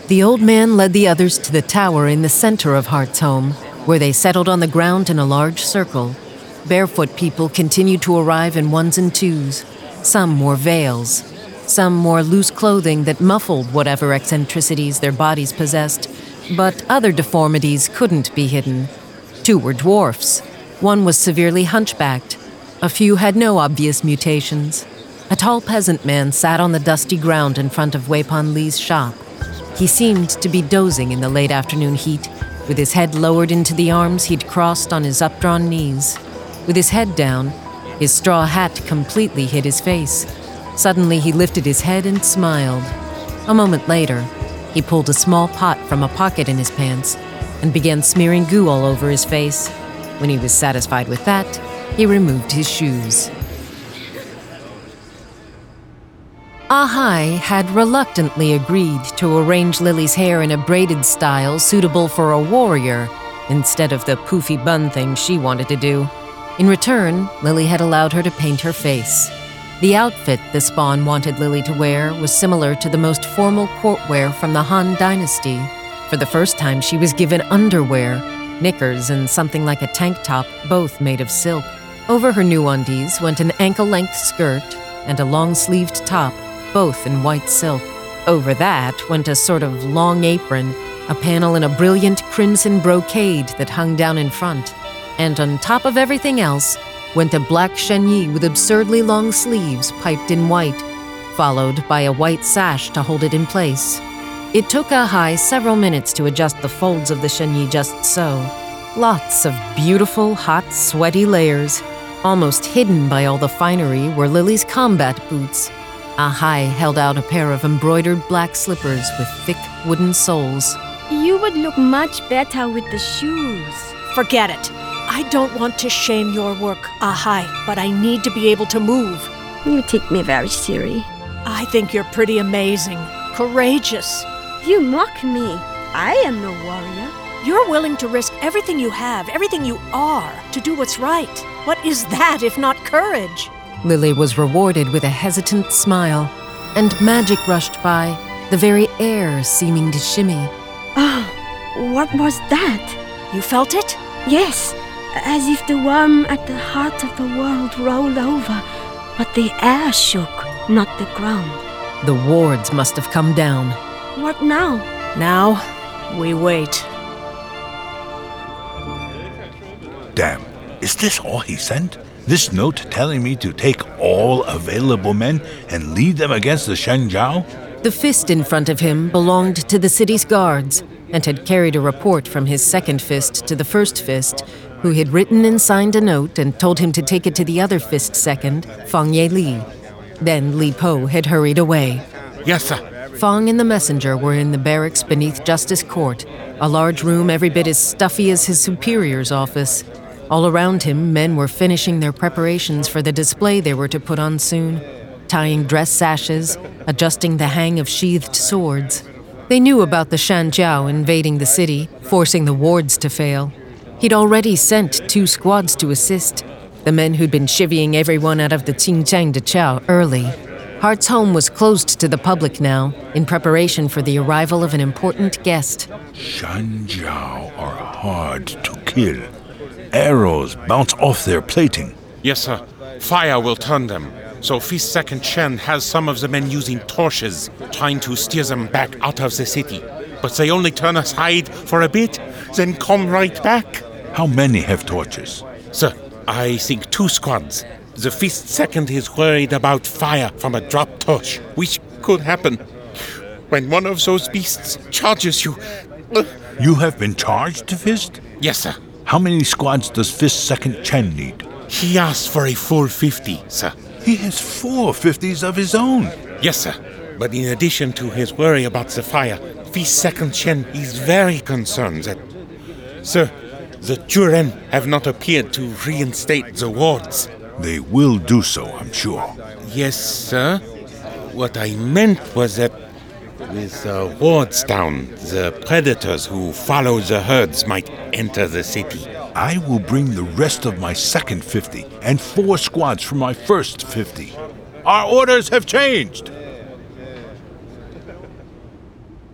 The old man led the others to the tower in the center of Hart's home, where they settled on the ground in a large circle. Barefoot people continued to arrive in ones and twos. Some wore veils. Some wore loose clothing that muffled whatever eccentricities their bodies possessed, but other deformities couldn't be hidden. 2 were dwarfs. 1 was severely hunchbacked. A few had no obvious mutations. A tall peasant man sat on the dusty ground in front of Wei Pan Li's shop. He seemed to be dozing in the late afternoon heat, with his head lowered into the arms he'd crossed on his updrawn knees. With his head down, his straw hat completely hid his face. Suddenly, he lifted his head and smiled. A moment later, he pulled a small pot from a pocket in his pants and began smearing goo all over his face. When he was satisfied with that, he removed his shoes. Ahai had reluctantly agreed to arrange Lily's hair in a braided style suitable for a warrior instead of the poofy bun thing she wanted to do. In return, Lily had allowed her to paint her face. The outfit the Spawn wanted Lily to wear was similar to the most formal courtwear from the Han Dynasty. For the first time, she was given underwear, knickers and something like a tank top, both made of silk. Over her new undies went an ankle-length skirt and a long-sleeved top, both in white silk. Over that went a sort of long apron, a panel in a brilliant crimson brocade that hung down in front. And on top of everything else went a black chenille with absurdly long sleeves piped in white, followed by a white sash to hold it in place. It took Ahai several minutes to adjust the folds of the chenille just so. Lots of beautiful, hot, sweaty layers. Almost hidden by all the finery were Lily's combat boots. Ahai held out a pair of embroidered black slippers with thick wooden soles. You would look much better with the shoes. Forget it. I don't want to shame your work, Ahai, but I need to be able to move. You take me very serious. I think you're pretty amazing. Courageous. You mock me. I am no warrior. You're willing to risk everything you have, everything you are, to do what's right. What is that if not courage? Lily was rewarded with a hesitant smile, and magic rushed by, the very air seeming to shimmy. What was that? You felt it? Yes, as if the worm at the heart of the world rolled over, but the air shook, not the ground. The wards must have come down. What now? Now, we wait. Damn, is this all he sent? This note telling me to take all available men and lead them against the Shenjiao? The fist in front of him belonged to the city's guards and had carried a report from his second fist to the first fist, who had written and signed a note and told him to take it to the other fist second, Fang Ye Li. Then Li Po had hurried away. Yes, sir. Fang and the messenger were in the barracks beneath Justice Court, a large room every bit as stuffy as his superior's office. All around him, men were finishing their preparations for the display they were to put on soon, tying dress sashes, adjusting the hang of sheathed swords. They knew about the Shanjiao invading the city, forcing the wards to fail. He'd already sent 2 squads to assist, the men who'd been chivying everyone out of the Qingchang de Chao early. Hart's home was closed to the public now, in preparation for the arrival of an important guest. Shanjiao are hard to kill. Arrows bounce off their plating. Yes, sir. Fire will turn them. So Fist Second Chen has some of the men using torches, trying to steer them back out of the city. But they only turn aside for a bit, then come right back. How many have torches? Sir, I think 2 squads. The Fist Second is worried about fire from a drop torch, which could happen when one of those beasts charges you. You have been charged, Fist? Yes, sir. How many squads does Fist Second Chen need? He asked for a full 50, sir. He has 4 50s of his own. Yes, sir. But in addition to his worry about the fire, Fist Second Chen is very concerned that... Sir, the Juren have not appeared to reinstate the wards. They will do so, I'm sure. Yes, sir. What I meant was that with wards down, the predators who follow the herds might enter the city. I will bring the rest of my second 50 and 4 squads from my first 50. Our orders have changed!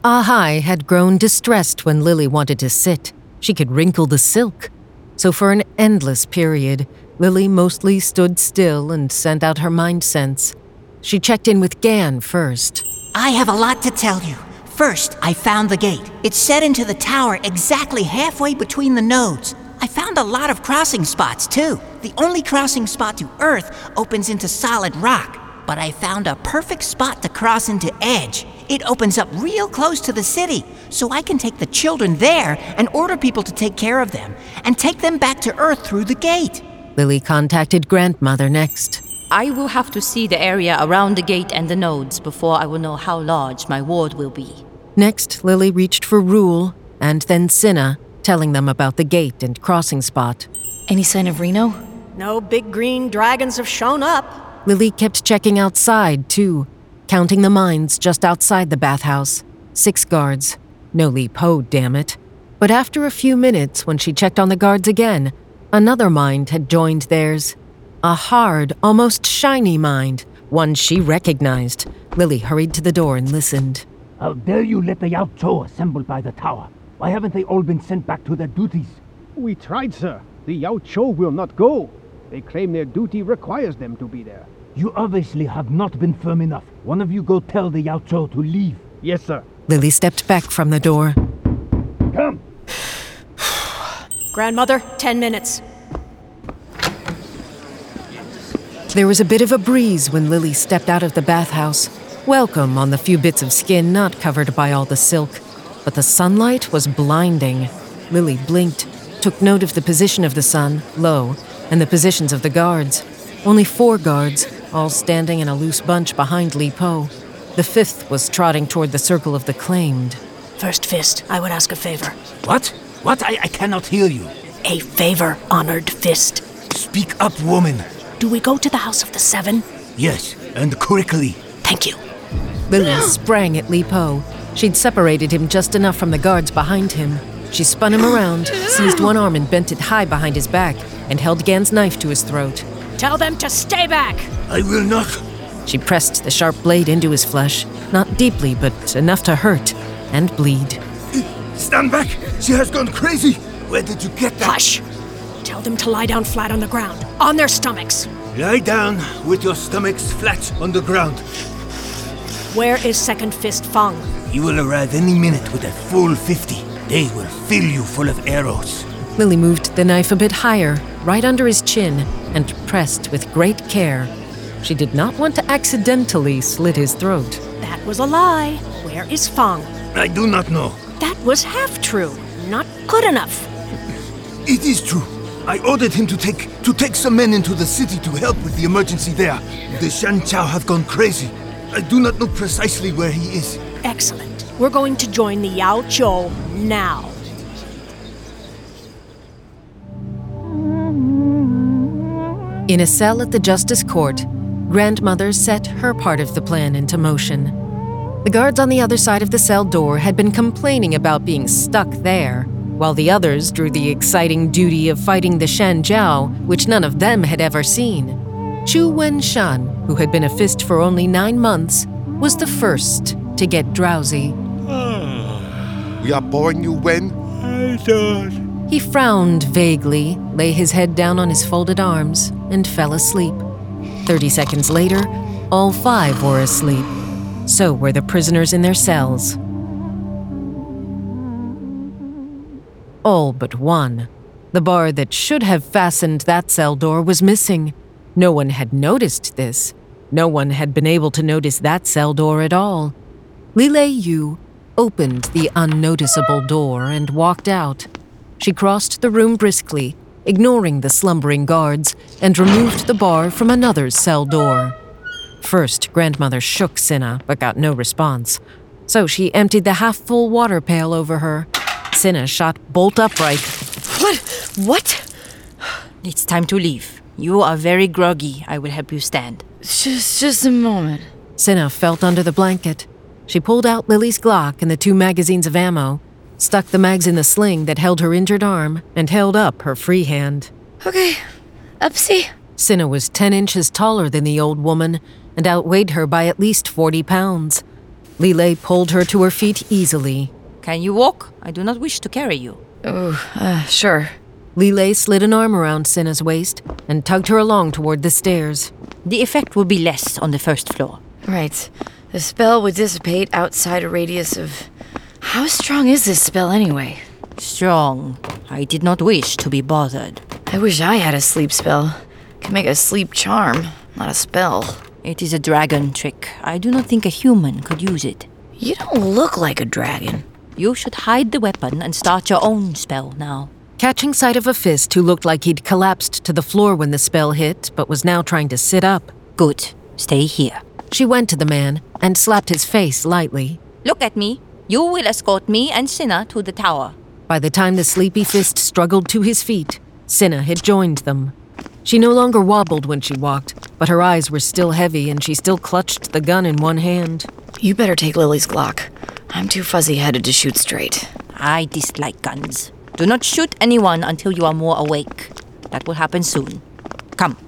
Ahai had grown distressed when Lily wanted to sit. She could wrinkle the silk. So for an endless period, Lily mostly stood still and sent out her mind sense. She checked in with Gan first. I have a lot to tell you. First, I found the gate. It's set into the tower exactly halfway between the nodes. I found a lot of crossing spots, too. The only crossing spot to Earth opens into solid rock. But I found a perfect spot to cross into Edge. It opens up real close to the city, so I can take the children there and order people to take care of them, and take them back to Earth through the gate. Lily contacted Grandmother next. I will have to see the area around the gate and the nodes before I will know how large my ward will be. Next, Lily reached for Rule, and then Cinna, telling them about the gate and crossing spot. Any sign of Reno? No big green dragons have shown up. Lily kept checking outside, too, counting the mines just outside the bathhouse. 6 guards. No Li Po, damn it. But after a few minutes, when she checked on the guards again, another mind had joined theirs. A hard, almost shiny mind, one she recognized. Lily hurried to the door and listened. How dare you let the Yao Zhou assemble by the tower? Why haven't they all been sent back to their duties? We tried, sir. The Yao Zhou will not go. They claim their duty requires them to be there. You obviously have not been firm enough. One of you go tell the Yao Zhou to leave. Yes, sir. Lily stepped back from the door. Come! Grandmother, 10 minutes. There was a bit of a breeze when Lily stepped out of the bathhouse. Welcome on the few bits of skin not covered by all the silk. But the sunlight was blinding. Lily blinked, took note of the position of the sun, low, and the positions of the guards. Only 4 guards, all standing in a loose bunch behind Li Po. The 5th was trotting toward the circle of the claimed. First Fist, I would ask a favor. What? What? I cannot hear you. A favor, Honored Fist. Speak up, woman. Do we go to the House of the Seven? Yes, and quickly. Thank you. Lily sprang at Li Po. She'd separated him just enough from the guards behind him. She spun him around, seized one arm and bent it high behind his back, and held Gan's knife to his throat. Tell them to stay back! I will not. She pressed the sharp blade into his flesh, not deeply, but enough to hurt and bleed. Stand back! She has gone crazy! Where did you get that? Hush! Tell them to lie down flat on the ground, on their stomachs. Lie down with your stomachs flat on the ground. Where is Second Fist Fang? He will arrive any minute with a full 50. They will fill you full of arrows. Lily moved the knife a bit higher, right under his chin, and pressed with great care. She did not want to accidentally slit his throat. That was a lie. Where is Fang? I do not know. That was half true. Not good enough. It is true. I ordered him to take some men into the city to help with the emergency there. The Shan Chao have gone crazy. I do not know precisely where he is. Excellent. We're going to join the Yao Zhou now. In a cell at the Justice Court, Grandmother set her part of the plan into motion. The guards on the other side of the cell door had been complaining about being stuck there, while the others drew the exciting duty of fighting the Shan Jiao, which none of them had ever seen. Chu Wen-shan, who had been a fist for only 9 months, was the first to get drowsy. We are boring you, Wen? I thought. He frowned vaguely, lay his head down on his folded arms, and fell asleep. 30 seconds later, all 5 were asleep. So were the prisoners in their cells. All but one. The bar that should have fastened that cell door was missing. No one had noticed this. No one had been able to notice that cell door at all. Li Lei Yu opened the unnoticeable door and walked out. She crossed the room briskly, ignoring the slumbering guards, and removed the bar from another cell door. First, Grandmother shook Cinna, but got no response. So she emptied the half-full water pail over her. Cinna shot bolt upright. What? It's time to leave. You are very groggy. I will help you stand. Just a moment. Cinna felt under the blanket. She pulled out Lily's Glock and the 2 magazines of ammo, stuck the mags in the sling that held her injured arm, and held up her free hand. Okay, upsie. Cinna was 10 inches taller than the old woman and outweighed her by at least 40 pounds. Lilei pulled her to her feet easily. Can you walk? I do not wish to carry you. Sure. Lilei slid an arm around Cinna's waist and tugged her along toward the stairs. The effect will be less on the first floor. Right. The spell would dissipate outside a radius of... How strong is this spell anyway? Strong. I did not wish to be bothered. I wish I had a sleep spell. Can make a sleep charm, not a spell. It is a dragon trick. I do not think a human could use it. You don't look like a dragon. You should hide the weapon and start your own spell now. Catching sight of a fist who looked like he'd collapsed to the floor when the spell hit, but was now trying to sit up. Good. Stay here. She went to the man and slapped his face lightly. Look at me. You will escort me and Cinna to the tower. By the time the sleepy fist struggled to his feet, Cinna had joined them. She no longer wobbled when she walked, but her eyes were still heavy and she still clutched the gun in one hand. You better take Lily's Glock. I'm too fuzzy-headed to shoot straight. I dislike guns. Do not shoot anyone until you are more awake. That will happen soon. Come.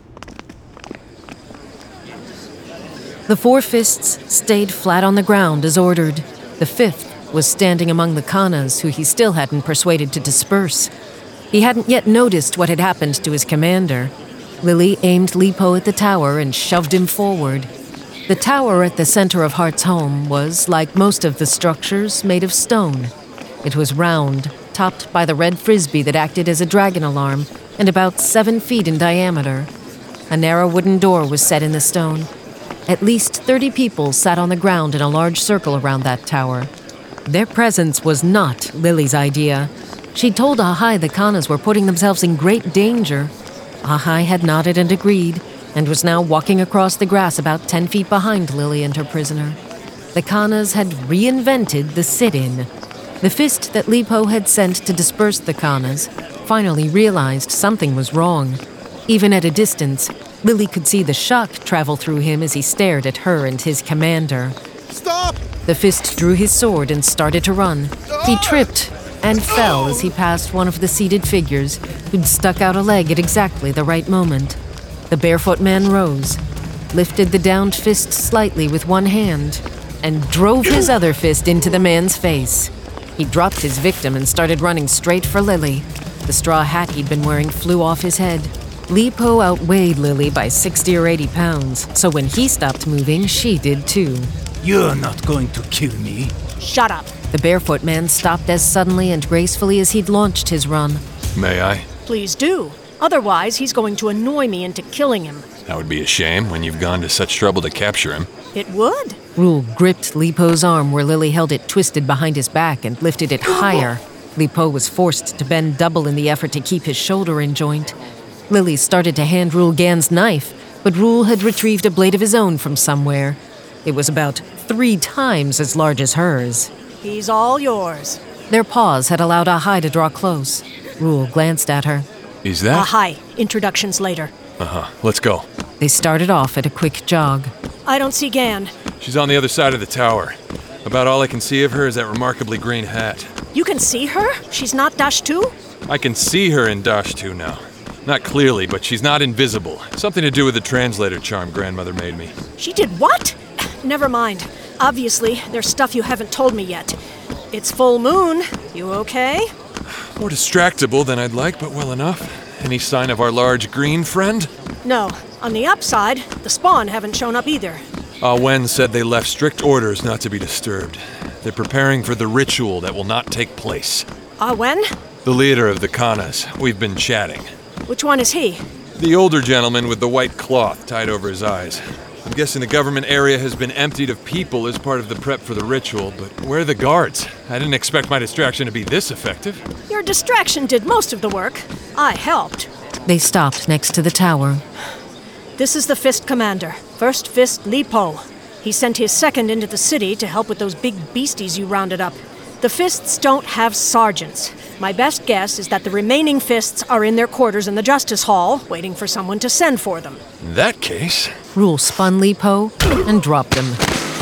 The 4 fists stayed flat on the ground as ordered. The 5th was standing among the Kanas who he still hadn't persuaded to disperse. He hadn't yet noticed what had happened to his commander. Lily aimed Lipo at the tower and shoved him forward. The tower at the center of Hart's home was, like most of the structures, made of stone. It was round, topped by the red frisbee that acted as a dragon alarm, and about 7 feet in diameter. A narrow wooden door was set in the stone. At least 30 people sat on the ground in a large circle around that tower. Their presence was not Lily's idea. She'd told Ahai the Kanas were putting themselves in great danger. Ahai had nodded and agreed, and was now walking across the grass about 10 feet behind Lily and her prisoner. The Kanas had reinvented the sit-in. The fist that Lipo had sent to disperse the Kanas finally realized something was wrong. Even at a distance, Lily could see the shock travel through him as he stared at her and his commander. Stop! The fist drew his sword and started to run. He tripped and fell as he passed one of the seated figures, who'd stuck out a leg at exactly the right moment. The barefoot man rose, lifted the downed fist slightly with one hand, and drove his other fist into the man's face. He dropped his victim and started running straight for Lily. The straw hat he'd been wearing flew off his head. Lipo outweighed Lily by 60 or 80 pounds, so when he stopped moving, she did too. You're not going to kill me. Shut up. The barefoot man stopped as suddenly and gracefully as he'd launched his run. May I? Please do. Otherwise, he's going to annoy me into killing him. That would be a shame when you've gone to such trouble to capture him. It would. Rule gripped Lipo's arm where Lily held it twisted behind his back and lifted it higher. Lipo was forced to bend double in the effort to keep his shoulder in joint. Lily started to hand Rule Gan's knife, but Rule had retrieved a blade of his own from somewhere. It was about 3 times as large as hers. He's all yours. Their pause had allowed Ahai to draw close. Rule glanced at her. Is that? Ahai. Introductions later. Let's go. They started off at a quick jog. I don't see Gan. She's on the other side of the tower. About all I can see of her is that remarkably green hat. You can see her? She's not Dashtu? I can see her in Dashtu now. Not clearly, but she's not invisible. Something to do with the translator charm grandmother made me. She did what? Never mind. Obviously, there's stuff you haven't told me yet. It's full moon. You okay? More distractible than I'd like, but well enough. Any sign of our large green friend? No. On the upside, the spawn haven't shown up either. Wen said they left strict orders not to be disturbed. They're preparing for the ritual that will not take place. Wen? The leader of the Kanas. We've been chatting. Which one is he? The older gentleman with the white cloth tied over his eyes. I'm guessing the government area has been emptied of people as part of the prep for the ritual, but where are the guards? I didn't expect my distraction to be this effective. Your distraction did most of the work. I helped. They stopped next to the tower. This is the Fist Commander, First Fist Lipo. He sent his second into the city to help with those big beasties you rounded up. The Fists don't have sergeants. My best guess is that the remaining Fists are in their quarters in the Justice Hall, waiting for someone to send for them. In that case... Rule spun Lipo and dropped him.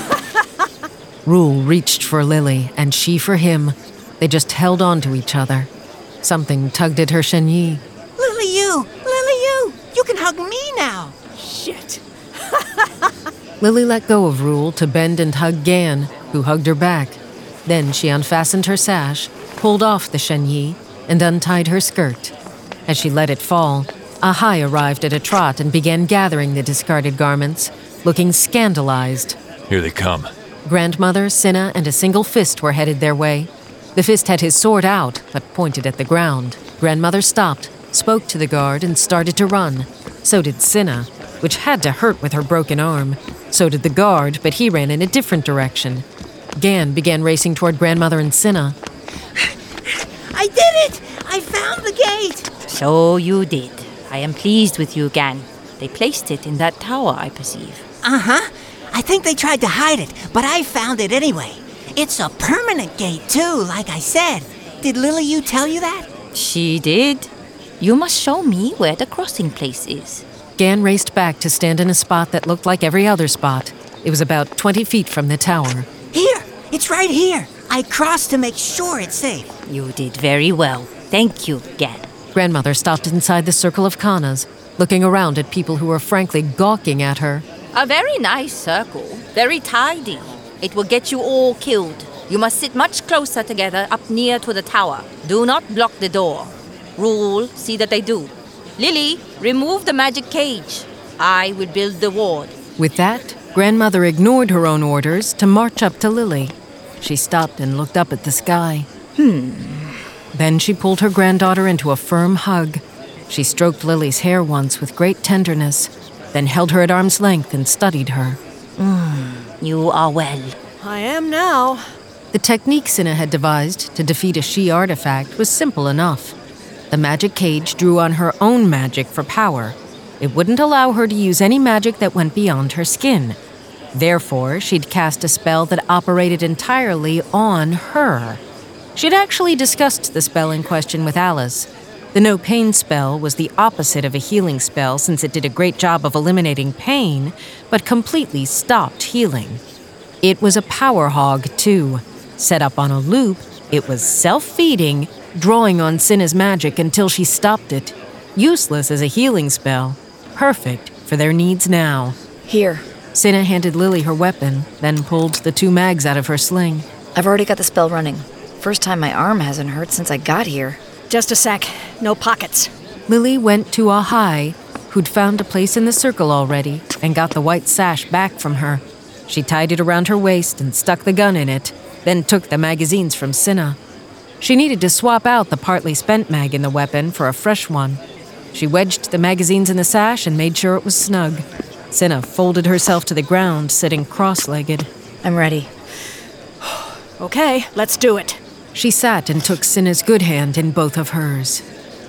Rule reached for Lily, and she for him. They just held on to each other. Something tugged at her Shenyi. Lily, you can hug me now. Shit. Lily let go of Rule to bend and hug Gan, who hugged her back. Then she unfastened her sash, pulled off the Shen Yi, and untied her skirt. As she let it fall, Ahai arrived at a trot and began gathering the discarded garments, looking scandalized. Here they come. Grandmother, Cinna, and a single fist were headed their way. The fist had his sword out, but pointed at the ground. Grandmother stopped, spoke to the guard, and started to run. So did Cinna, which had to hurt with her broken arm. So did the guard, but he ran in a different direction. Gan began racing toward Grandmother and Cinna. I did it! I found the gate! So you did. I am pleased with you, Gan. They placed it in that tower, I perceive. Uh-huh. I think they tried to hide it, but I found it anyway. It's a permanent gate, too, like I said. Did Lily Yu tell you that? She did. You must show me where the crossing place is. Gan raced back to stand in a spot that looked like every other spot. It was about 20 feet from the tower. Here! It's right here! I crossed to make sure it's safe. You did very well. Thank you, Gan. Grandmother stopped inside the circle of Kanas, looking around at people who were frankly gawking at her. A very nice circle. Very tidy. It will get you all killed. You must sit much closer together up near to the tower. Do not block the door. Rule, see that they do. Lily, remove the magic cage. I will build the ward. With that, Grandmother ignored her own orders to march up to Lily. She stopped and looked up at the sky. Then she pulled her granddaughter into a firm hug. She stroked Lily's hair once with great tenderness, then held her at arm's length and studied her. You are well. I am now. The technique Cinna had devised to defeat a Shi artifact was simple enough. The magic cage drew on her own magic for power. It wouldn't allow her to use any magic that went beyond her skin. Therefore, she'd cast a spell that operated entirely on her. She'd actually discussed the spell in question with Alice. The no pain spell was the opposite of a healing spell since it did a great job of eliminating pain, but completely stopped healing. It was a power hog, too. Set up on a loop, it was self-feeding, drawing on Cinna's magic until she stopped it. Useless as a healing spell. Perfect for their needs now. Here. Cinna handed Lily her weapon, then pulled the 2 mags out of her sling. I've already got the spell running. First time my arm hasn't hurt since I got here. Just a sec. No pockets. Lily went to Ahai, who'd found a place in the circle already, and got the white sash back from her. She tied it around her waist and stuck the gun in it, then took the magazines from Cinna. She needed to swap out the partly spent mag in the weapon for a fresh one. She wedged the magazines in the sash and made sure it was snug. Cinna folded herself to the ground, sitting cross-legged. I'm ready. Okay, let's do it. She sat and took Cinna's good hand in both of hers.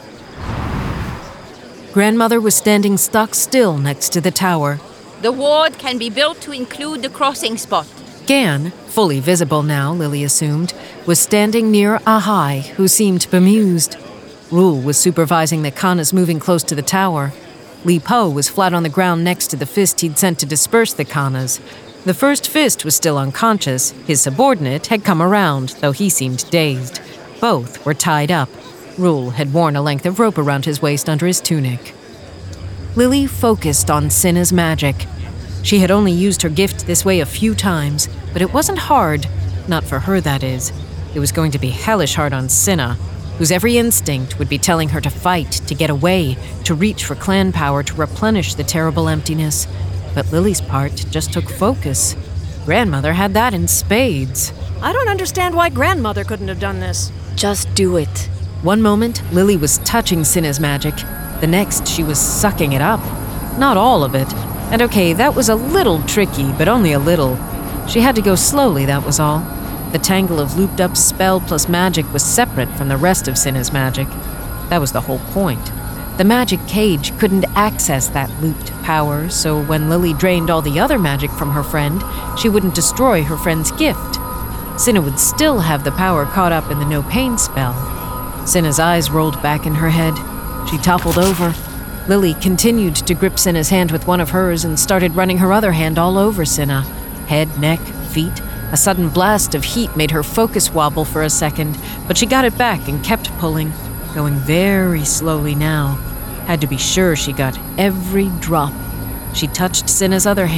Grandmother was standing stock still next to the tower. The ward can be built to include the crossing spot. Gan, fully visible now, Lily assumed, was standing near Ahai, who seemed bemused. Rule was supervising the Kanas moving close to the tower. Li Po was flat on the ground next to the fist he'd sent to disperse the Kanas. The first fist was still unconscious. His subordinate had come around, though he seemed dazed. Both were tied up. Rule had worn a length of rope around his waist under his tunic. Lily focused on Cinna's magic. She had only used her gift this way a few times, but it wasn't hard. Not for her, that is. It was going to be hellish hard on Cinna, whose every instinct would be telling her to fight, to get away, to reach for clan power, to replenish the terrible emptiness. But Lily's part just took focus. Grandmother had that in spades. I don't understand why Grandmother couldn't have done this. Just do it. One moment, Lily was touching Cinna's magic. The next, she was sucking it up. Not all of it. And okay, that was a little tricky, but only a little. She had to go slowly, that was all. The tangle of looped-up spell plus magic was separate from the rest of Cinna's magic. That was the whole point. The magic cage couldn't access that looped power, so when Lily drained all the other magic from her friend, she wouldn't destroy her friend's gift. Cinna would still have the power caught up in the no-pain spell. Cinna's eyes rolled back in her head. She toppled over. Lily continued to grip Cinna's hand with one of hers and started running her other hand all over Cinna. Head, neck, feet. A sudden blast of heat made her focus wobble for a second, but she got it back and kept pulling, going very slowly now. Had to be sure she got every drop. She touched Cinna's other hand,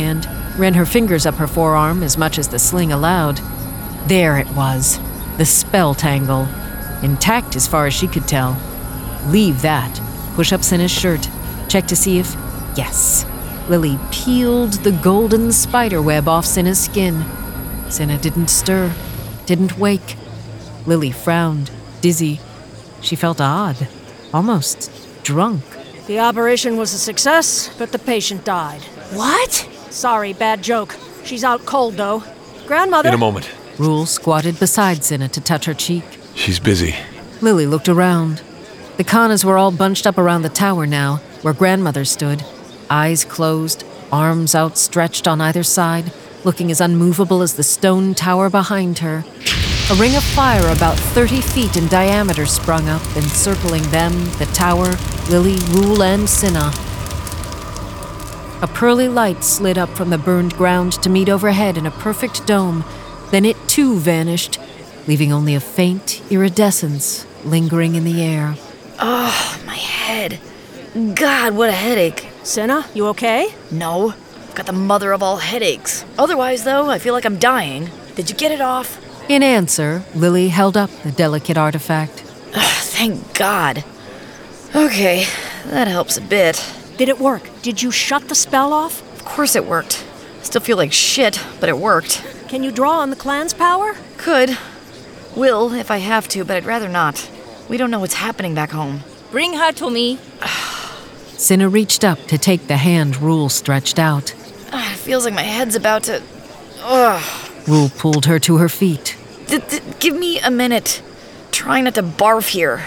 ran her fingers up her forearm as much as the sling allowed. There it was, the spell tangle, intact as far as she could tell. Leave that. Push up Cinna's shirt. Check to see if... Yes. Lily peeled the golden spider web off Cinna's skin. Cinna didn't stir, didn't wake. Lily frowned, dizzy. She felt odd, almost drunk. The operation was a success, but the patient died. What? Sorry, bad joke. She's out cold, though. Grandmother... In a moment. Rule squatted beside Cinna to touch her cheek. She's busy. Lily looked around. The Khanas were all bunched up around the tower now, where grandmother stood, eyes closed, arms outstretched on either side, looking as unmovable as the stone tower behind her. A ring of fire about 30 feet in diameter sprung up, encircling them, the tower, Lily, Rule, and Cinna. A pearly light slid up from the burned ground to meet overhead in a perfect dome. Then it too vanished, leaving only a faint iridescence lingering in the air. Oh, my head. God, what a headache. Cinna, you okay? No, I've got the mother of all headaches. Otherwise, though, I feel like I'm dying. Did you get it off? In answer, Lily held up the delicate artifact. Thank God. Okay, that helps a bit. Did it work? Did you shut the spell off? Of course it worked. Still feel like shit, but it worked. Can you draw on the clan's power? Could. Will, if I have to, but I'd rather not. We don't know what's happening back home. Bring her to me. Cinna reached up to take the hand Rule stretched out. It feels like my head's about to... Ugh. Rule pulled her to her feet. Give me a minute. Trying not to barf here.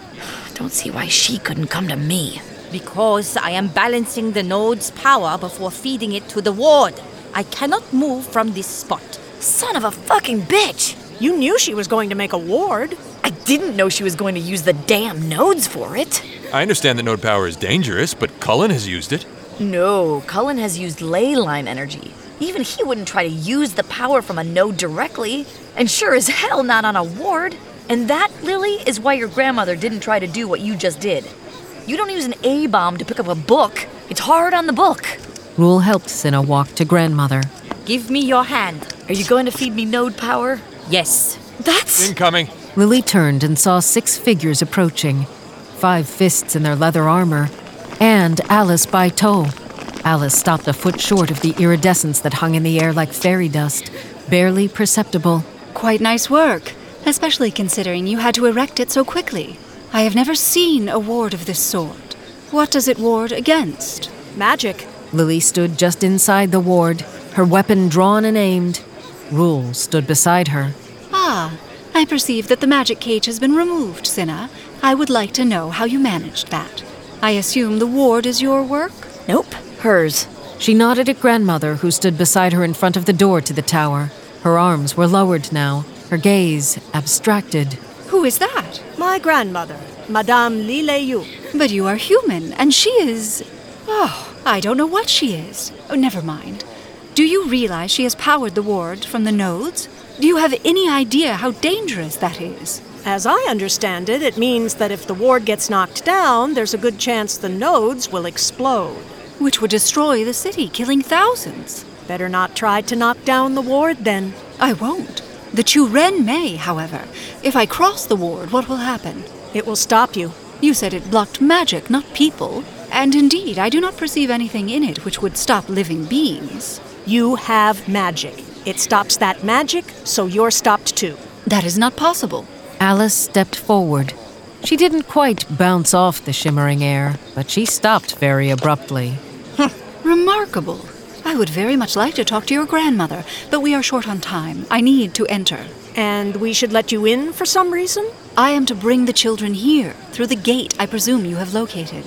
Don't see why she couldn't come to me. Because I am balancing the node's power before feeding it to the ward. I cannot move from this spot. Son of a fucking bitch! You knew she was going to make a ward. I didn't know she was going to use the damn nodes for it. I understand that node power is dangerous, but Cullen has used it. No, Cullen has used ley line energy. Even he wouldn't try to use the power from a node directly. And sure as hell not on a ward. And that, Lily, is why your grandmother didn't try to do what you just did. You don't use an A-bomb to pick up a book. It's hard on the book. Rule helped Cinna walk to grandmother. Give me your hand. Are you going to feed me node power? Yes. That's... Incoming. Lily turned and saw 6 figures approaching. 5 fists in their leather armor. And Alice by toe. Alice stopped a foot short of the iridescence that hung in the air like fairy dust, barely perceptible. Quite nice work, especially considering you had to erect it so quickly. I have never seen a ward of this sort. What does it ward against? Magic. Lily stood just inside the ward, her weapon drawn and aimed. Rule stood beside her. Ah, I perceive that the magic cage has been removed, Cinna. I would like to know how you managed that. I assume the ward is your work? Nope, hers. She nodded at grandmother, who stood beside her in front of the door to the tower. Her arms were lowered now, her gaze abstracted. Who is that? My grandmother, Madame Lileyu. But you are human, and she is... Oh, I don't know what she is. Oh, never mind. Do you realize she has powered the ward from the nodes? Do you have any idea how dangerous that is? As I understand it, it means that if the ward gets knocked down, there's a good chance the nodes will explode. Which would destroy the city, killing thousands. Better not try to knock down the ward, then. I won't. The Churen may, however. If I cross the ward, what will happen? It will stop you. You said it blocked magic, not people. And indeed, I do not perceive anything in it which would stop living beings. You have magic. It stops that magic, so you're stopped too. That is not possible. Alice stepped forward. She didn't quite bounce off the shimmering air, but she stopped very abruptly. Remarkable. I would very much like to talk to your grandmother, but we are short on time. I need to enter. And we should let you in for some reason? I am to bring the children here, through the gate I presume you have located.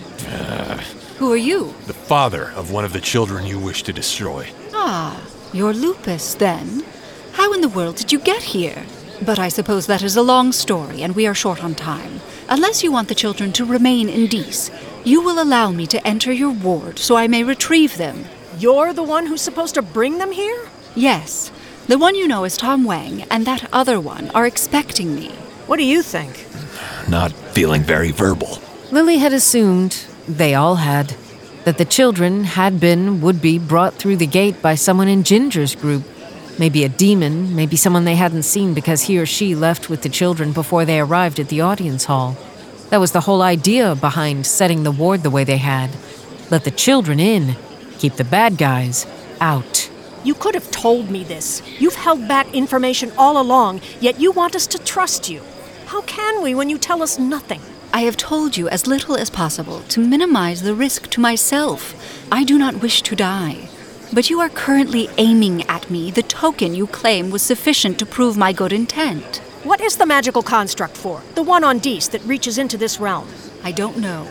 Who are you? The father of one of the children you wish to destroy. Ah, you're Lupus, then. How in the world did you get here? But I suppose that is a long story, and we are short on time. Unless you want the children to remain in Dees, you will allow me to enter your ward so I may retrieve them. You're the one who's supposed to bring them here? Yes. The one you know is Tom Wang, and that other one are expecting me. What do you think? Not feeling very verbal. Lily had assumed they all had. that the children would be brought through the gate by someone in Ginger's group. Maybe a demon, maybe someone they hadn't seen because he or she left with the children before they arrived at the audience hall. That was the whole idea behind setting the ward the way they had. Let the children in, keep the bad guys out. You could have told me this. You've held back information all along, yet you want us to trust you. How can we when you tell us nothing? I have told you as little as possible to minimize the risk to myself. I do not wish to die. But you are currently aiming at me the token you claim was sufficient to prove my good intent. What is the magical construct for? The one on Dees that reaches into this realm? I don't know.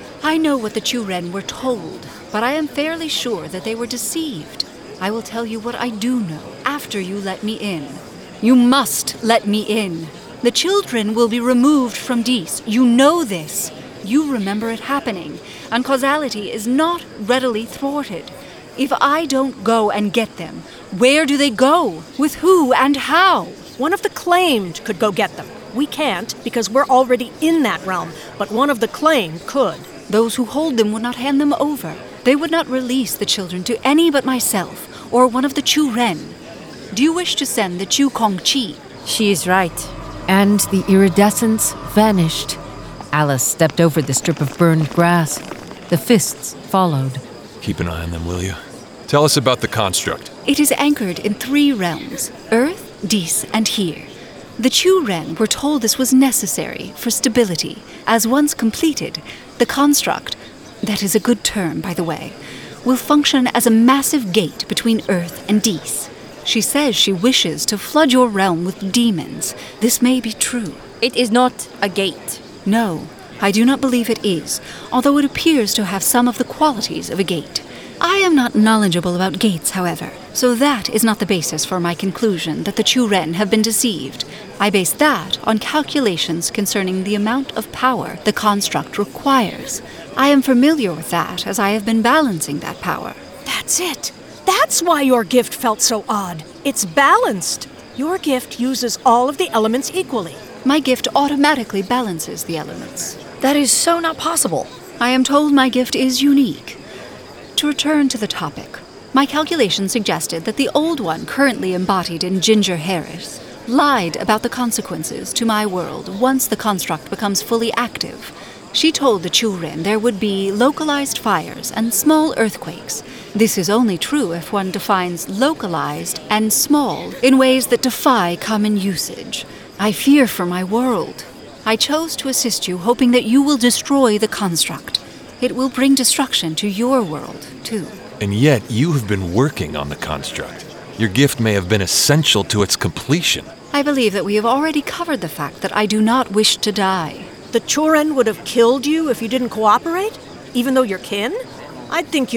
I know what the Churen were told, but I am fairly sure that they were deceived. I will tell you what I do know after you let me in. You must let me in. The children will be removed from Dees. You know this. You remember it happening, and causality is not readily thwarted. If I don't go and get them, where do they go? With who and how? One of the claimed could go get them. We can't because we're already in that realm, but one of the claimed could. Those who hold them would not hand them over. They would not release the children to any but myself or one of the Churen. Do you wish to send the Chu Kongqi? She is right. And the iridescence vanished. Alice stepped over the strip of burned grass. The fists followed. Keep an eye on them, will you? Tell us about the construct. It is anchored in 3 realms, Earth, Dees, and here. The Churen were told this was necessary for stability, as once completed, the construct, that is a good term, by the way, will function as a massive gate between Earth and Dees. She says she wishes to flood your realm with demons. This may be true. It is not a gate. No, I do not believe it is, although it appears to have some of the qualities of a gate. I am not knowledgeable about gates, however, so that is not the basis for my conclusion that the Churen have been deceived. I base that on calculations concerning the amount of power the construct requires. I am familiar with that, as I have been balancing that power. That's it. That's why your gift felt so odd. It's balanced. Your gift uses all of the elements equally. My gift automatically balances the elements. That is so not possible. I am told my gift is unique. To return to the topic, my calculation suggested that the old one currently embodied in Ginger Harris lied about the consequences to my world once the construct becomes fully active. She told the Churen there would be localized fires and small earthquakes. This is only true if one defines localized and small in ways that defy common usage. I fear for my world. I chose to assist you, hoping that you will destroy the construct. It will bring destruction to your world, too. And yet, you have been working on the construct. Your gift may have been essential to its completion. I believe that we have already covered the fact that I do not wish to die. The Churen would have killed you if you didn't cooperate? Even though you're kin? I think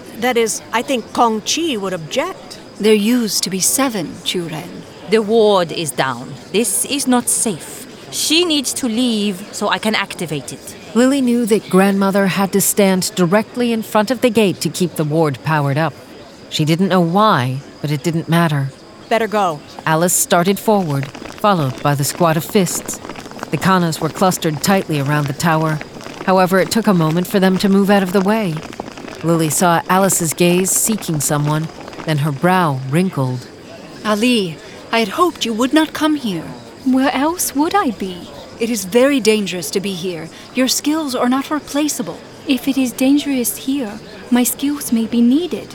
Kongqi would object. There used to be 7 Churen. The ward is down. This is not safe. She needs to leave so I can activate it. Lily knew that Grandmother had to stand directly in front of the gate to keep the ward powered up. She didn't know why, but it didn't matter. Better go. Alice started forward, followed by the squad of fists. The Kanas were clustered tightly around the tower. However, it took a moment for them to move out of the way. Lily saw Alice's gaze seeking someone, then her brow wrinkled. Ali, I had hoped you would not come here. Where else would I be? It is very dangerous to be here. Your skills are not replaceable. If it is dangerous here, my skills may be needed.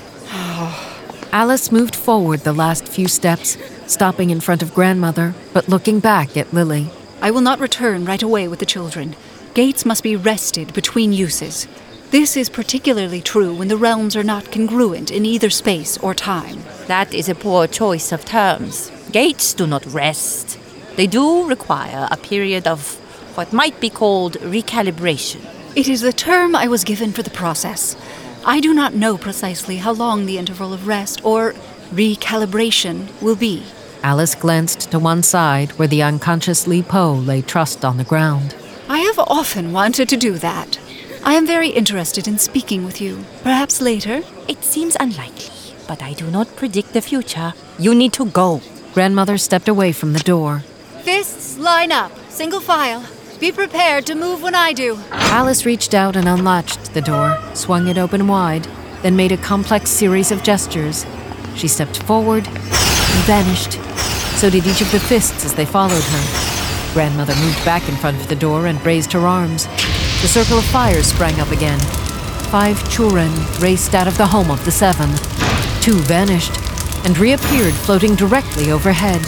Alice moved forward the last few steps, stopping in front of Grandmother, but looking back at Lily. I will not return right away with the children. Gates must be rested between uses. This is particularly true when the realms are not congruent in either space or time. That is a poor choice of terms. Gates do not rest. They do require a period of what might be called recalibration. It is the term I was given for the process. I do not know precisely how long the interval of rest or recalibration will be. Alice glanced to one side where the unconscious Li Po lay trussed on the ground. I have often wanted to do that. I am very interested in speaking with you. Perhaps later? It seems unlikely, but I do not predict the future. You need to go. Grandmother stepped away from the door. Fists line up, single file. Be prepared to move when I do. Alice reached out and unlatched the door, swung it open wide, then made a complex series of gestures. She stepped forward and vanished. So did each of the fists as they followed her. Grandmother moved back in front of the door and raised her arms. The circle of fire sprang up again. 5 Churen raced out of the home of the 7. 2 vanished and reappeared floating directly overhead.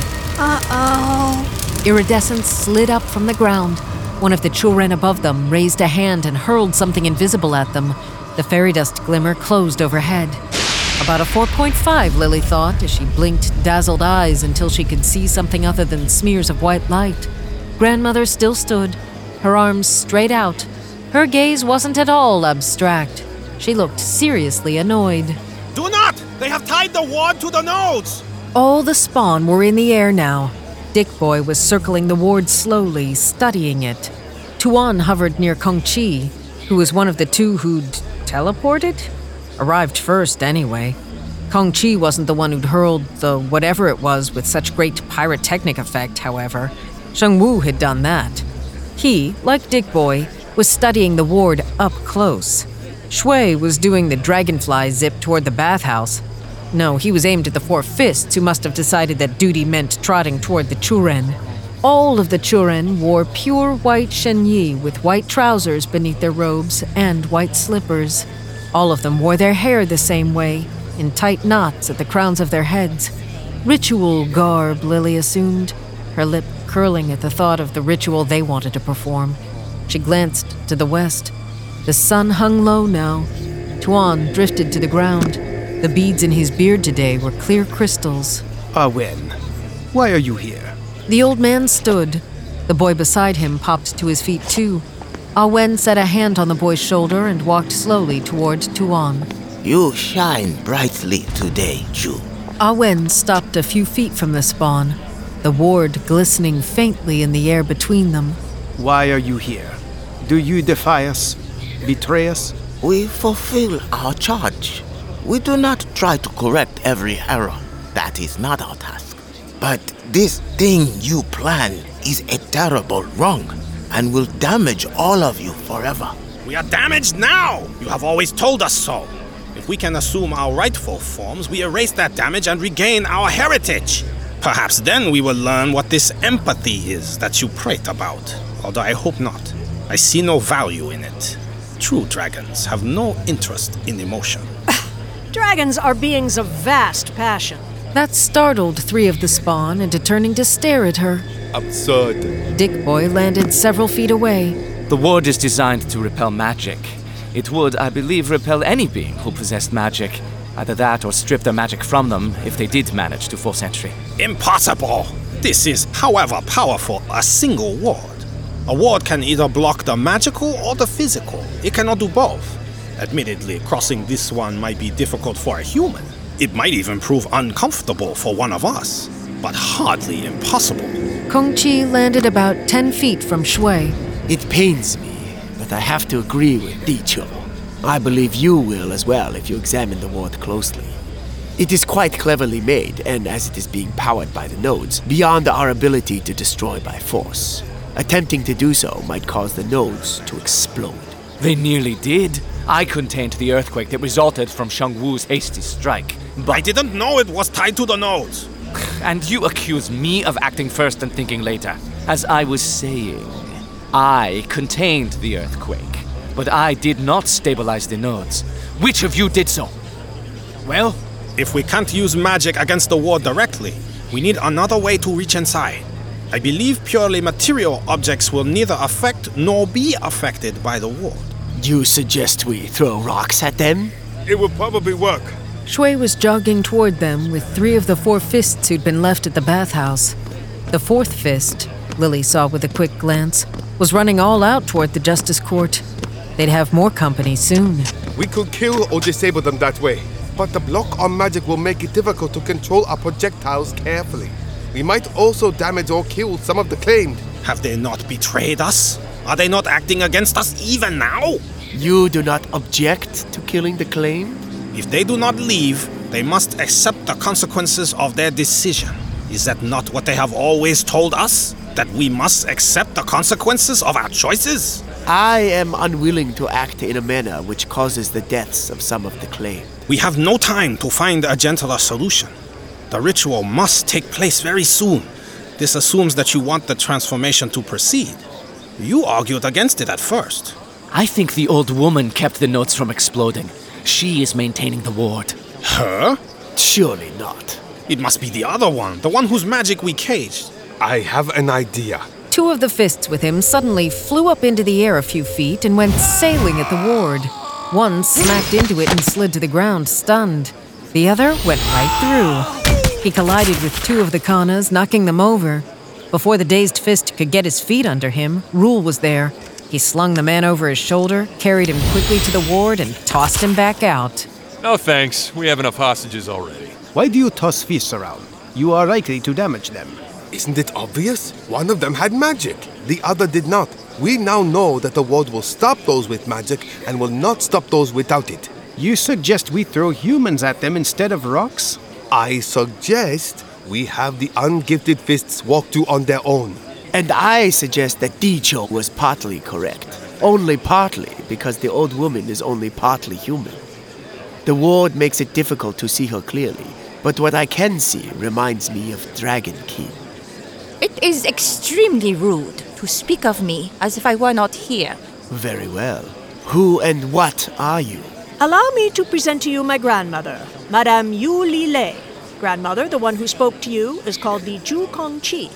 Uh-oh. Iridescence slid up from the ground. One of the Churen above them raised a hand and hurled something invisible at them. The fairy dust glimmer closed overhead. About a 4.5, Lily thought, as she blinked dazzled eyes until she could see something other than smears of white light. Grandmother still stood, her arms straight out. Her gaze wasn't at all abstract. She looked seriously annoyed. Do not! They have tied the ward to the nodes! All the spawn were in the air now. Dick Boy was circling the ward slowly, studying it. Tuan hovered near Kong Chi, who was one of the 2 who'd teleported? Arrived first, anyway. Kong Chi wasn't the one who'd hurled the whatever it was with such great pyrotechnic effect, however. Sheng Wu had done that. He, like Dick Boy, was studying the ward up close. Shui was doing the dragonfly zip toward the bathhouse. No, he was aimed at the 4 fists, who must have decided that duty meant trotting toward the Churen. All of the Churen wore pure white shenyi with white trousers beneath their robes and white slippers. All of them wore their hair the same way, in tight knots at the crowns of their heads. Ritual garb, Lily assumed, her lip curling at the thought of the ritual they wanted to perform. She glanced to the west. The sun hung low now. Tuan drifted to the ground. The beads in his beard today were clear crystals. Wen, why are you here? The old man stood. The boy beside him popped to his feet too. Wen set a hand on the boy's shoulder and walked slowly toward Tuan. You shine brightly today, Chu. Wen stopped a few feet from the spawn, the ward glistening faintly in the air between them. Why are you here? Do you defy us? Betray us? We fulfill our charge. We do not try to correct every error. That is not our task. But this thing you plan is a terrible wrong and will damage all of you forever. We are damaged now! You have always told us so. If we can assume our rightful forms, we erase that damage and regain our heritage. Perhaps then we will learn what this empathy is that you prate about. Although I hope not. I see no value in it. True dragons have no interest in emotion. Dragons are beings of vast passion. That startled 3 of the spawn into turning to stare at her. Absurd. Dick Boy landed several feet away. The ward is designed to repel magic. It would, I believe, repel any being who possessed magic. Either that or strip their magic from them if they did manage to force entry. Impossible! This is, however powerful, a single ward. A ward can either block the magical or the physical. It cannot do both. Admittedly, crossing this one might be difficult for a human. It might even prove uncomfortable for one of us, but hardly impossible. Kong Chi landed about 10 feet from Shui. It pains me, but I have to agree with Di Cho. I believe you will as well if you examine the ward closely. It is quite cleverly made, and as it is being powered by the nodes, beyond our ability to destroy by force. Attempting to do so might cause the nodes to explode. They nearly did. I contained the earthquake that resulted from Shang Wu's hasty strike. But I didn't know it was tied to the nodes. And you accuse me of acting first and thinking later. As I was saying, I contained the earthquake, but I did not stabilize the nodes. Which of you did so? Well, if we can't use magic against the ward directly, we need another way to reach inside. I believe purely material objects will neither affect nor be affected by the ward. You suggest we throw rocks at them? It will probably work. Shui was jogging toward them with 3 of the 4 fists who'd been left at the bathhouse. The 4th fist, Lily saw with a quick glance, was running all out toward the Justice Court. They'd have more company soon. We could kill or disable them that way, but the block on magic will make it difficult to control our projectiles carefully. We might also damage or kill some of the claimed. Have they not betrayed us? Are they not acting against us even now? You do not object to killing the claimed? If they do not leave, they must accept the consequences of their decision. Is that not what they have always told us? that we must accept the consequences of our choices? I am unwilling to act in a manner which causes the deaths of some of the claimed. We have no time to find a gentler solution. The ritual must take place very soon. This assumes that you want the transformation to proceed. You argued against it at first. I think the old woman kept the notes from exploding. She is maintaining the ward. Her? Surely not. It must be the other one, the one whose magic we caged. I have an idea. Two of the fists with him suddenly flew up into the air a few feet and went sailing at the ward. One smacked into it and slid to the ground, stunned. The other went right through. He collided with two of the Kanas, knocking them over. Before the dazed fist could get his feet under him, Rule was there. He slung the man over his shoulder, carried him quickly to the ward, and tossed him back out. No thanks. We have enough hostages already. Why do you toss fists around? You are likely to damage them. Isn't it obvious? One of them had magic. The other did not. We now know that the ward will stop those with magic and will not stop those without it. You suggest we throw humans at them instead of rocks? I suggest we have the ungifted fists walk to on their own. And I suggest that Dicho was partly correct. Only partly, because the old woman is only partly human. The ward makes it difficult to see her clearly, but what I can see reminds me of Dragon King. It is extremely rude to speak of me as if I were not here. Very well. Who and what are you? Allow me to present to you my grandmother, Madame Yu Li Lei. Grandmother, the one who spoke to you, is called the Zhu Kongqi.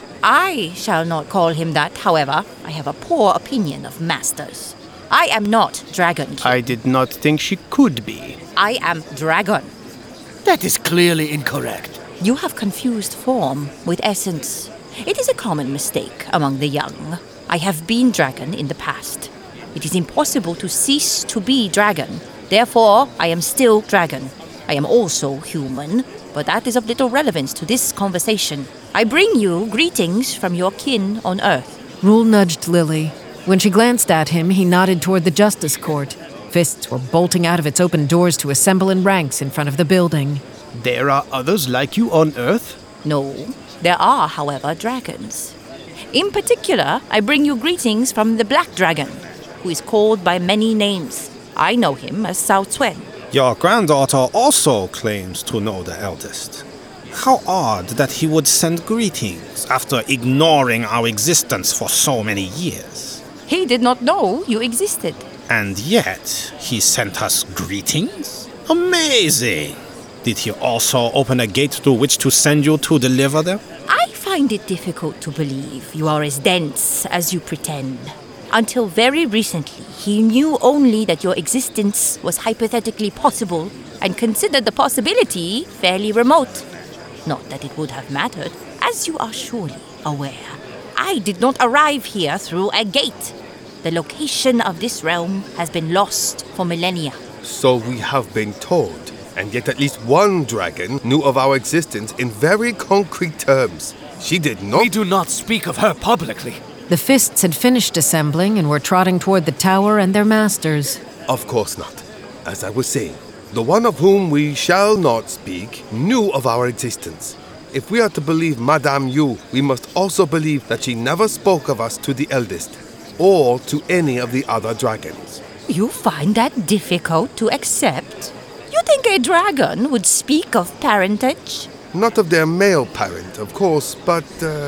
I shall not call him that, however. I have a poor opinion of masters. I am not Dragon King. I did not think she could be. I am Dragon. That is clearly incorrect. You have confused form with essence. It is a common mistake among the young. I have been Dragon in the past. It is impossible to cease to be Dragon. Therefore, I am still Dragon. I am also human, but that is of little relevance to this conversation. I bring you greetings from your kin on Earth. Rule nudged Lily. When she glanced at him, he nodded toward the Justice Court. Fists were bolting out of its open doors to assemble in ranks in front of the building. There are others like you on Earth? No, there are, however, dragons. In particular, I bring you greetings from the Black Dragon, who is called by many names. I know him as Cao Cuen. Your granddaughter also claims to know the eldest. How odd that he would send greetings after ignoring our existence for so many years. He did not know you existed. And yet, he sent us greetings? Amazing! Did he also open a gate through which to send you to deliver them? I find it difficult to believe you are as dense as you pretend. Until very recently, he knew only that your existence was hypothetically possible and considered the possibility fairly remote. Not that it would have mattered, as you are surely aware. I did not arrive here through a gate. The location of this realm has been lost for millennia. So we have been told, and yet at least one dragon knew of our existence in very concrete terms. She did not... We do not speak of her publicly. The fists had finished assembling and were trotting toward the tower and their masters. Of course not. As I was saying, the one of whom we shall not speak knew of our existence. If we are to believe Madame Yu, we must also believe that she never spoke of us to the eldest, or to any of the other dragons. You find that difficult to accept? You think a dragon would speak of parentage? Not of their male parent, of course, but,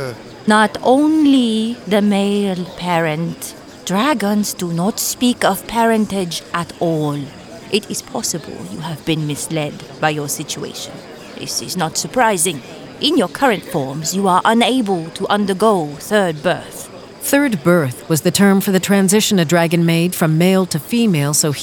Not only the male parent. Dragons do not speak of parentage at all. It is possible you have been misled by your situation. This is not surprising. In your current forms, you are unable to undergo third birth. Third birth was the term for the transition a dragon made from male to female so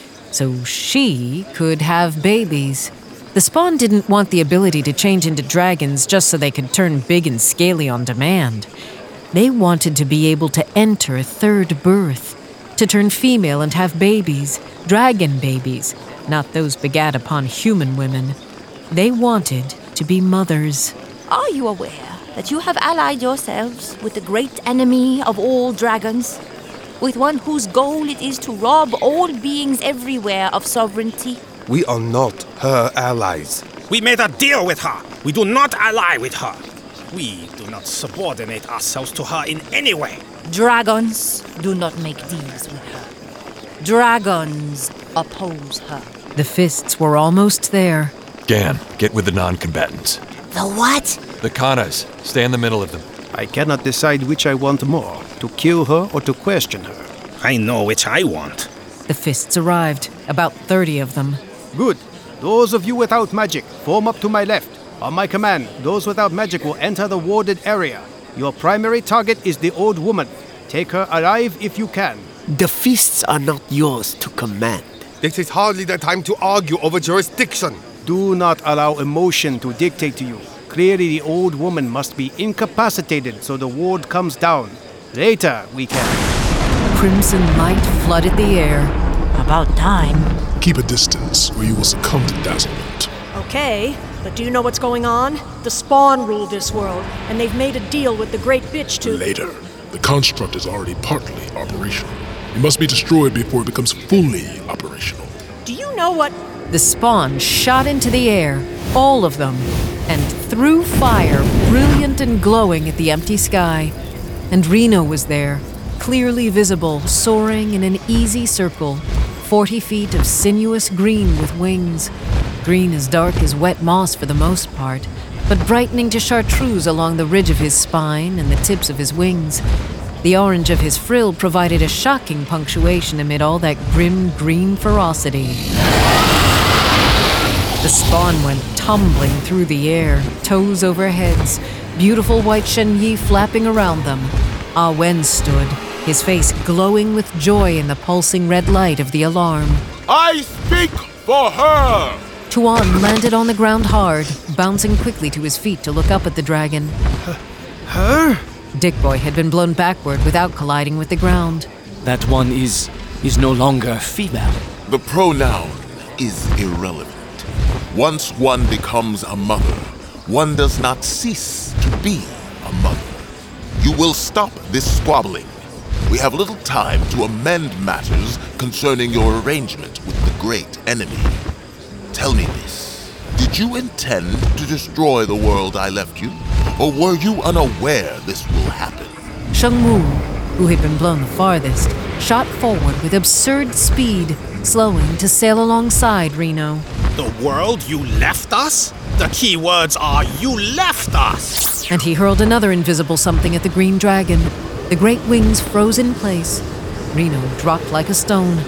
she could have babies. The spawn didn't want the ability to change into dragons just so they could turn big and scaly on demand. They wanted to be able to enter third birth, to turn female and have babies, dragon babies, not those begat upon human women. They wanted to be mothers. Are you aware that you have allied yourselves with the great enemy of all dragons? With one whose goal it is to rob all beings everywhere of sovereignty? we are not her allies. We made a deal with her. We do not ally with her. We do not subordinate ourselves to her in any way. Dragons do not make deals with her. Dragons oppose her. The fists were almost there. Gan, get with the non-combatants. The what? The Kanas. Stay in the middle of them. I cannot decide which I want more, to kill her or to question her. I know which I want. The fists arrived, about 30 of them. Good. Those of you without magic, form up to my left. On my command, those without magic will enter the warded area. Your primary target is the old woman. Take her alive if you can. The fists are not yours to command. This is hardly the time to argue over jurisdiction. Do not allow emotion to dictate to you. Clearly, the old woman must be incapacitated so the ward comes down. Later, we can. Crimson light flooded the air. About time. Keep a distance, or you will succumb to dazzlement. Okay, but do you know what's going on? The Spawn rule this world, and they've made a deal with the Great Bitch to... Later. The construct is already partly operational. It must be destroyed before it becomes fully operational. Do you know what... The Spawn shot into the air, all of them, and threw fire, brilliant and glowing at the empty sky. And Reno was there, clearly visible, soaring in an easy circle, 40 feet of sinuous green with wings. Green as dark as wet moss for the most part, but brightening to chartreuse along the ridge of his spine and the tips of his wings. The orange of his frill provided a shocking punctuation amid all that grim green ferocity. The Spawn went tumbling through the air, toes over heads, beautiful white Shen Yi flapping around them. Ah Wen stood, his face glowing with joy in the pulsing red light of the alarm. I speak for her! Tuan landed on the ground hard, bouncing quickly to his feet to look up at the dragon. Her? Dick Boy had been blown backward without colliding with the ground. That one is no longer female. The pronoun is irrelevant. Once one becomes a mother, one does not cease to be a mother. You will stop this squabbling. We have little time to amend matters concerning your arrangement with the great enemy. Tell me this. Did you intend to destroy the world I left you? Or were you unaware this will happen? Sheng Wu, who had been blown the farthest, shot forward with absurd speed, slowing to sail alongside Reno. The world you left us? The key words are you left us! And he hurled another invisible something at the green dragon. The great wings froze in place. Reno dropped like a stone.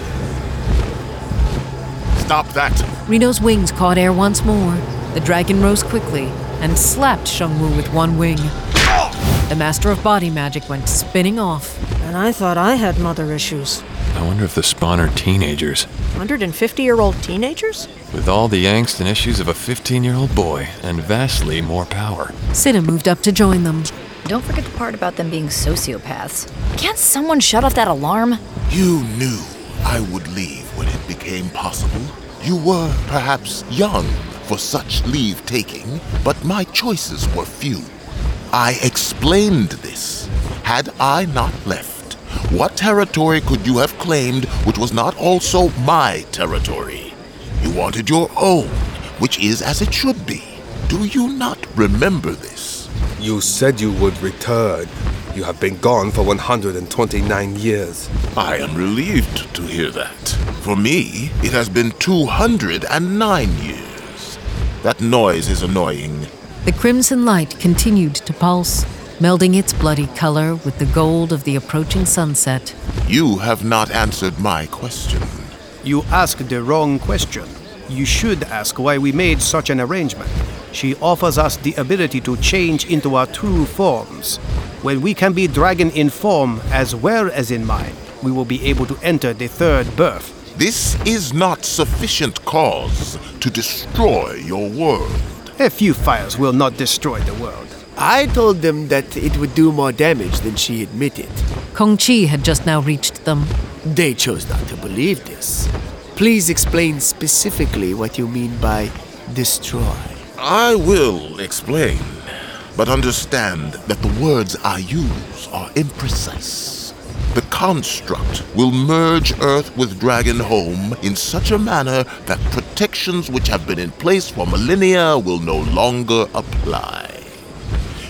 Stop that! Reno's wings caught air once more. The dragon rose quickly and slapped Sheng Wu with one wing. The master of body magic went spinning off. And I thought I had mother issues. I wonder if the Spawn are teenagers. 150-year-old teenagers? With all the angst and issues of a 15-year-old boy, and vastly more power. Cinna moved up to join them. Don't forget the part about them being sociopaths. Can't someone shut off that alarm? You knew I would leave when it became possible. You were perhaps young for such leave-taking, but my choices were few. I explained this. Had I not left, what territory could you have claimed which was not also my territory? You wanted your own, which is as it should be. Do you not remember this? You said you would return. You have been gone for 129 years. I am relieved to hear that. For me, it has been 209 years. That noise is annoying. The crimson light continued to pulse, melding its bloody color with the gold of the approaching sunset. You have not answered my question. You asked the wrong question. You should ask why we made such an arrangement. She offers us the ability to change into our true forms. When we can be dragon in form as well as in mind, we will be able to enter the third birth. This is not sufficient cause to destroy your world. A few fires will not destroy the world. I told them that it would do more damage than she admitted. Kong Chi had just now reached them. They chose not to believe this. Please explain specifically what you mean by destroy. I will explain, but understand that the words I use are imprecise. The construct will merge Earth with Dragonholm in such a manner that protections which have been in place for millennia will no longer apply.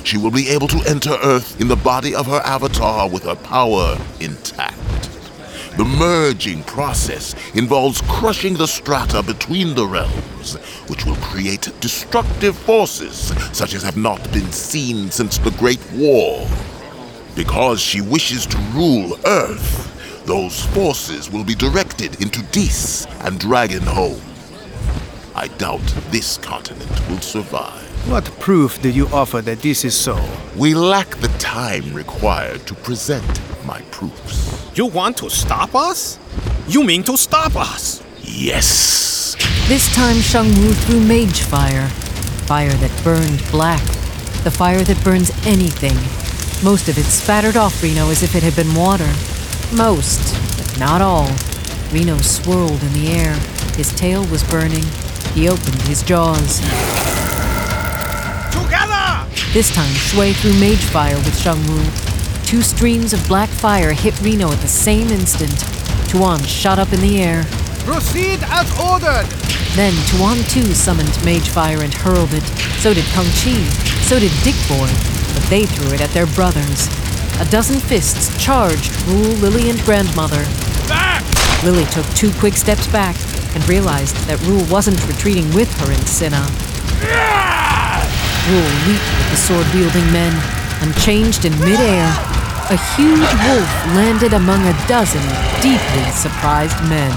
she will be able to enter Earth in the body of her avatar with her power intact. The merging process involves crushing the strata between the realms, which will create destructive forces such as have not been seen since the Great War. Because she wishes to rule Earth, those forces will be directed into Dis and Dragonhome. I doubt this continent will survive. What proof do you offer that this is so? We lack the time required to present my proofs. You want to stop us? You mean to stop us? Yes. This time Shang-Wu threw mage fire. Fire that burned black. The fire that burns anything. Most of it spattered off Reno as if it had been water. Most, but not all. Reno swirled in the air. His tail was burning. He opened his jaws. Together! This time, Shui threw mage fire with Shang-Wu. 2 streams of black fire hit Reno at the same instant. Tuan shot up in the air. Proceed as ordered! Then Tuan too summoned mage fire and hurled it. So did Kung Chi. So did Dick Boy. But they threw it at their brothers. A dozen fists charged Rule, Lily, and Grandmother. Back! Lily took 2 quick steps back and realized that Rule wasn't retreating with her and Cinna. Rule leaped with the sword-wielding men and changed in midair. A huge wolf landed among a dozen deeply surprised men.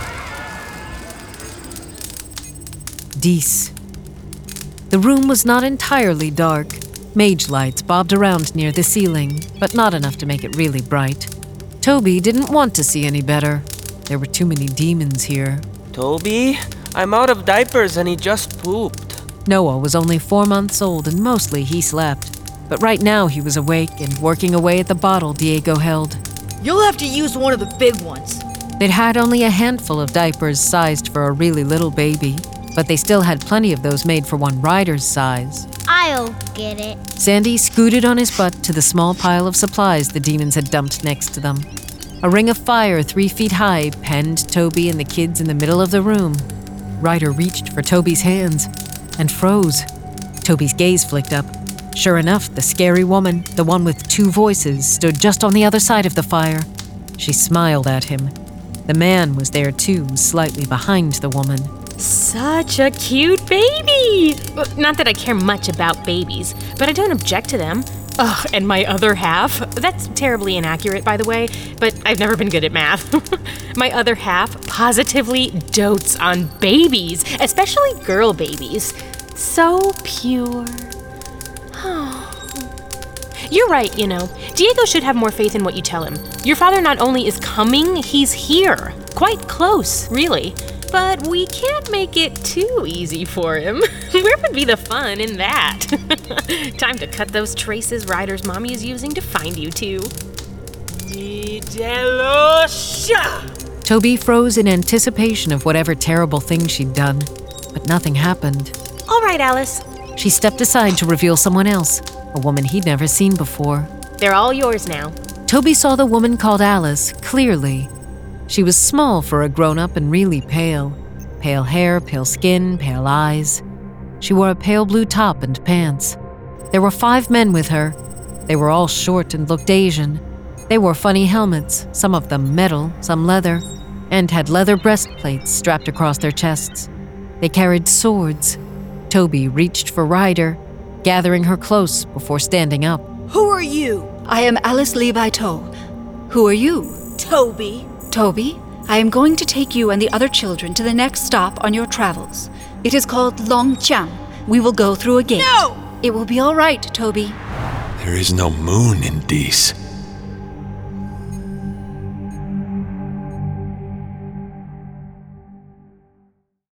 Dis. The room was not entirely dark. Mage lights bobbed around near the ceiling, but not enough to make it really bright. Toby didn't want to see any better. There were too many demons here. Toby, I'm out of diapers and he just pooped. Noah was only 4 months old and mostly he slept. But right now he was awake and working away at the bottle Diego held. You'll have to use one of the big ones. They'd had only a handful of diapers sized for a really little baby, but they still had plenty of those made for one rider's size. I'll get it. Sandy scooted on his butt to the small pile of supplies the demons had dumped next to them. A ring of fire 3 feet high penned Toby and the kids in the middle of the room. Ryder reached for Toby's hands and froze. Toby's gaze flicked up. Sure enough, the scary woman, the one with 2 voices, stood just on the other side of the fire. She smiled at him. The man was there too, slightly behind the woman. Such a cute baby! Well, not that I care much about babies, but I don't object to them. Ugh, and my other half? That's terribly inaccurate, by the way, but I've never been good at math. My other half positively dotes on babies, especially girl babies. So pure. You're right, you know. Diego should have more faith in what you tell him. Your father not only is coming, he's here. Quite close, really. But we can't make it too easy for him. Where would be the fun in that? Time to cut those traces Ryder's mommy is using to find you two. Toby froze in anticipation of whatever terrible thing she'd done, but nothing happened. All right, Alice. She stepped aside to reveal someone else, a woman he'd never seen before. They're all yours now. Toby saw the woman called Alice clearly. She was small for a grown-up and really pale. Pale hair, pale skin, pale eyes. She wore a pale blue top and pants. There were 5 men with her. They were all short and looked Asian. They wore funny helmets, some of them metal, some leather, and had leather breastplates strapped across their chests. They carried swords. Toby reached for Ryder, gathering her close before standing up. Who are you? I am Alice Li Bai To. Who are you? Toby. Toby, I am going to take you and the other children to the next stop on your travels. It is called Longqiang. We will go through a gate. No! It will be all right, Toby. There is no moon in Dis.